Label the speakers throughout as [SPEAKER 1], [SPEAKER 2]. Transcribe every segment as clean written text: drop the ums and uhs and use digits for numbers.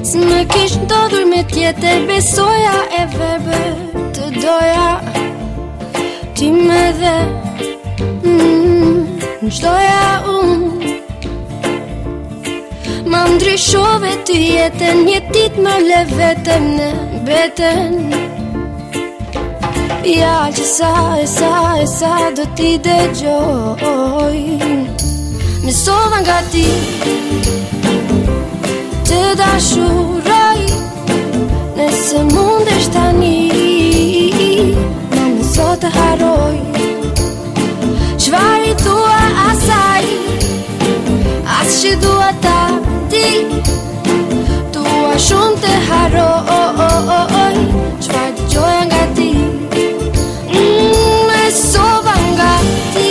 [SPEAKER 1] S'më kish ndodhur me tjetër, besoja e verbër të doja. Ti me dhe në qdoja unë. Ma ndryshove të jetën, jetit më le vetëm në betën. Ja që sa do t'i dëgjoj. Mësova nga ti të dashuroj. Nëse mundesh tani, ma mëso të haroj. Çfarë i thua asaj, as që dua ta di. Dua shumë të haroj. Çfarë dëgjoja nga ti, mësova nga ti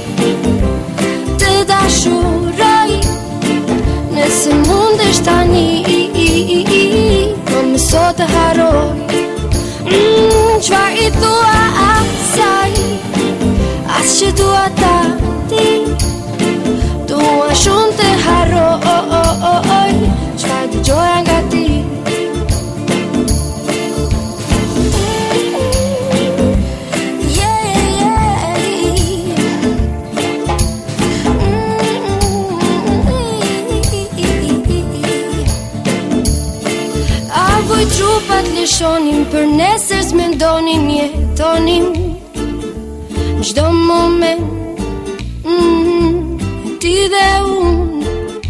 [SPEAKER 1] të dashuroj. Nëse mundesh tani, më mëso të haroj. Çfarë i thua asaj, as që dua ta di. Dua shumë të haroj. Çfarë dëgjoja nga ti. Trupat lëshonim, për nesër s'mendonim, jetonim çdo moment, ti dhe unë.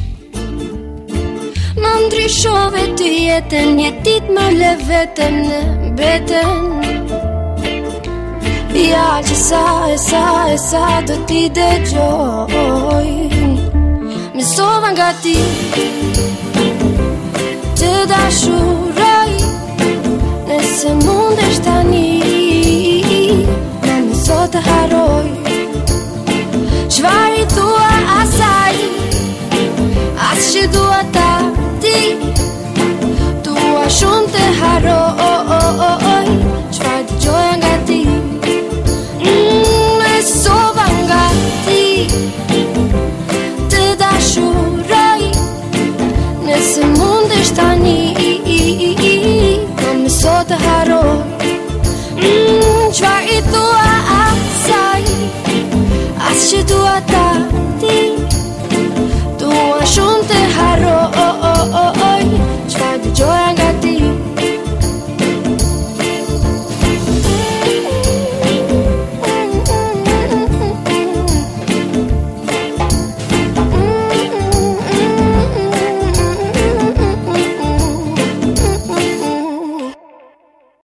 [SPEAKER 1] Ma ndryshove të jetën, jetit më le vetëm në betën. Ja që sa do t'i dëgjoj. Mësova nga ti të dashuroj. Nëse mundesh tani, ma mëso të haroj. Çfarë i thua asaj, as që dua ta di. Dua shumë të haroj. Çfarë dëgjoja nga ti, mësova nga ti të dashuroj. Nëse mundesh tani, më mëso të haroj. Çfarë i thua asaj, as që dua ta